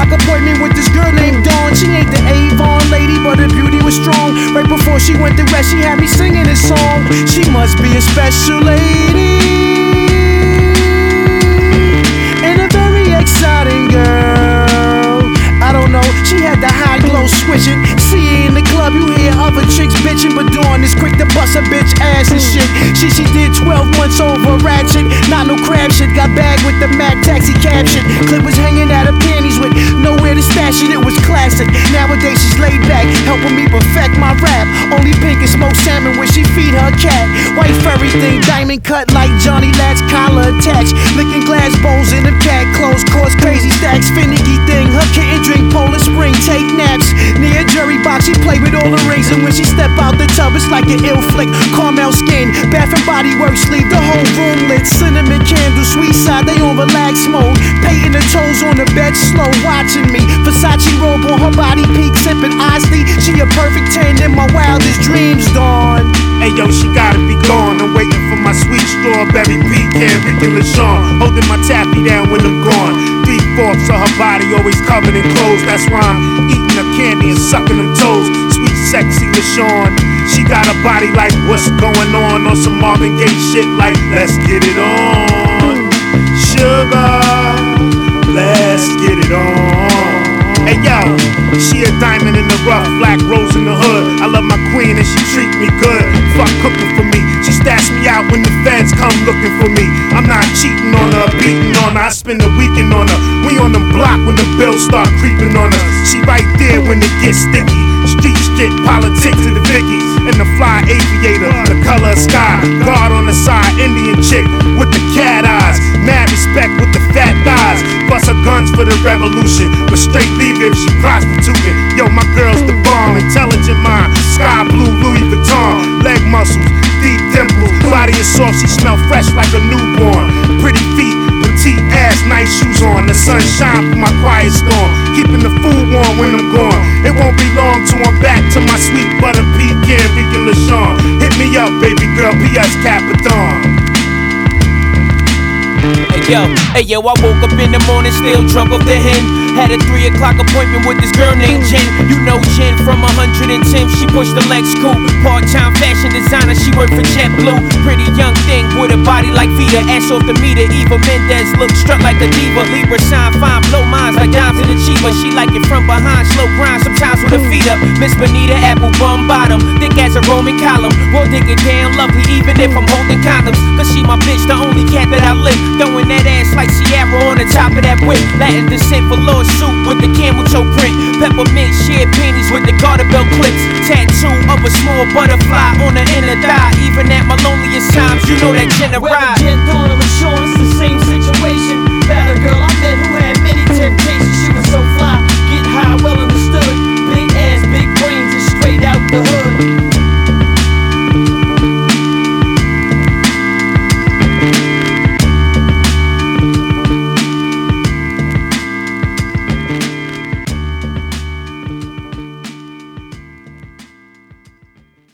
o'clock appointment with this girl named Dawn. She ain't the Avon lady, but her beauty was strong. Right before she went to rest, she had me singing this song. She must be a special lady and a very exciting girl. I don't know, she had the high glow switching. See her in the club, you hear other chicks bitching, but Dawn is quick to bust a bitch ass and shit. She did 12 months over ratchet, not no crab shit. Got bagged with the Mac taxi cab shit. Clip was hanging out her panties with nowhere to stash it. It was classic. Nowadays she's laid back, helping me perfect my rap. Only pink and smoked salmon when she feed her cat. White furry thing, diamond cut like Johnny Latch, collar attached. Licking glass bowls in them cat clothes, cause crazy stacks. Finicky thing, her kitten drink Polar Spring, take naps near a jury box. She play with all the rings, and when she step out the tub, it's like an ill flick. Caramel skin, Bath and Body Works, leave the whole room lit. Cinnamon candles, sweet side, they on relax mode. Painting the toes on the bed, slow watching me. Versace robe on her body, peak sipping Iced. She a perfect 10 in my wildest dreams, Dawn. Hey yo, she gotta be gone. I'm waiting for my sweet strawberry pecan, Ricky LaShawn, holding my taffy down when I'm gone. 3/4 of her body always covered in clothes. That's why I'm eating her candy and sucking them toes. Sweet, sexy LaShawn. She got a body like what's going on some Marvin Gaye shit like let's get it on. Sugar, let's get it on. Hey yo, she a diamond in the rough, black rose in the hood. I love my queen and she treat me good. Fuck cooking for me, she stash me out when the fans come looking for me. I'm not cheating on her, beating on her, I spend the weekend on her. We on the block when the bills start creeping on us. She right there when it gets sticky. Street shit, politics to the Vickies. And the fly aviator, the color of sky. Guard on the side, Indian chick with the cat eyes. Mad respect with the fat thighs. Bust her guns for the revolution, but straight leave if she prostituting. Yo, my girl's the bomb, intelligent mind. Sky blue Louis Vuitton, leg muscles, deep dimples. Body is soft, she smell fresh like a newborn. Pretty feet, petite ass, nice shoes on. The sun shine for my quiet storm. Keeping the food warm when I'm gone. It won't be long till I'm back to my sweet butter pecan, Ricky LaShawn. Hit me up, baby girl, P.S. Capitan. Hey yo, I woke up in the morning still drunk off the hen. Had a 3 o'clock appointment with this girl named Jen. You know Jen from 110, she pushed the Lex Coupe. Part-time fashion designer, she worked for JetBlue. Pretty young thing with a body like Vita. Ass off the meter, Eva Mendes look struck like a diva. Libra sign fine, blow minds like dimes in the Chiba. She like it from behind, slow grind, sometimes with her feet up. Miss Bonita, apple bum bottom, thick as a Roman column. We'll dig it down lovely even if I'm holding condoms. Cause she my bitch, the only cat that I live. Throwing that ass like Sierra on the top of that whip. Latin descent for Lord suit with the camel toe print. Peppermint sheer panties with the garter belt clips. Tattoo of a small butterfly on the inner thigh. Even at my loneliest times, you know that Jenna ride.